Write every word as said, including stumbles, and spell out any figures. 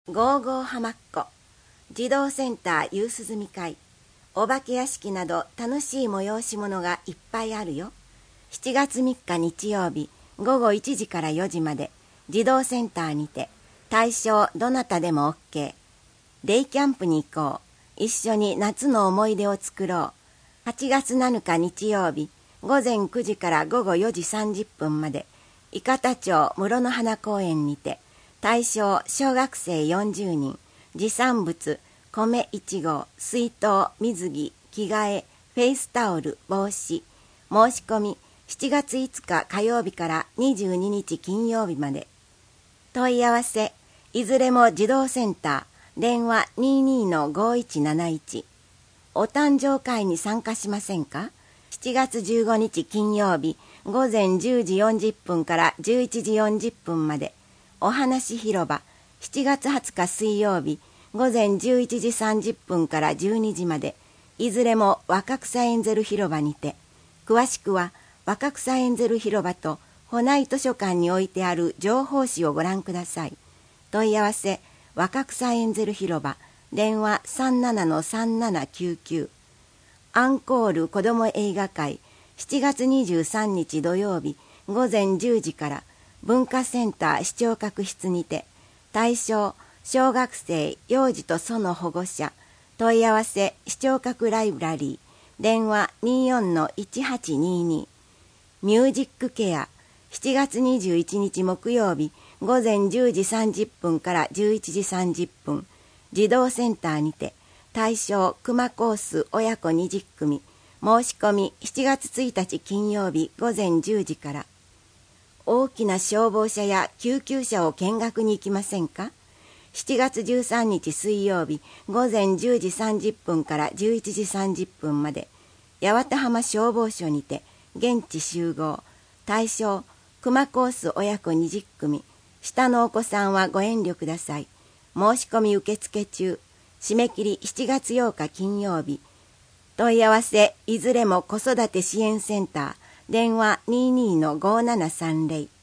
ゴーゴー浜っ子児童センター夕涼み会、お化け屋敷など楽しい催し物がいっぱいあるよ。しちがつみっか日曜日ごごいちじからよじまで児童センターにて、対象どなたでも OK。 デイキャンプに行こう。一緒に夏の思い出を作ろう。はちがつなのか日曜日ごぜんくじからごごよじさんじゅっぷんまで伊方町室の花公園にて、対象小学生よんじゅうにん、持参物米いちごう、水筒、水着、着替え、フェイスタオル、帽子。申し込みしちがついつか火曜日からにじゅうににち金曜日まで。問い合わせいずれも児童センター、電話 にじゅうにのごいちなないち。お誕生会に参加しませんか？しちがつじゅうごにち金曜日ごぜんじゅうじよんじゅっぷんからじゅういちじよんじゅっぷんまで。お話広場。しちがつはつか水曜日ごぜんじゅういちじさんじゅっぷんからじゅうにじまで。いずれも若草エンゼル広場にて。詳しくは若草エンゼル広場と保内図書館に置いてある情報誌をご覧ください。問い合わせ若草エンゼル広場、電話 さんななのさんななきゅうきゅう。アンコール子ども映画会しちがつにじゅうさんにち土曜日ごぜんじゅうじから文化センター視聴覚室にて。対象小学生、幼児とその保護者。問い合わせ視聴覚ライブラリー、電話 にじゅうよんのいちはちにに。ミュージックケアしちがつにじゅういちにち木曜日ごぜんじゅうじさんじゅっぷんからじゅういちじさんじゅっぷん、児童センターにて。対象熊コース親子にじゅっくみ。申し込みしちがつついたち金曜日ごぜんじゅうじから。大きな消防車や救急車を見学に行きませんか？しちがつじゅうさんにち水曜日ごぜんじゅうじさんじゅっぷんからじゅういちじさんじゅっぷんまで。八幡浜消防署にて現地集合。対象熊コース親子にじゅっくみ。下のお子さんはご遠慮ください。申し込み受付中。締め切りしちがつようか金曜日。問い合わせいずれも子育て支援センター、電話 にじゅうにのごななさんぜろ。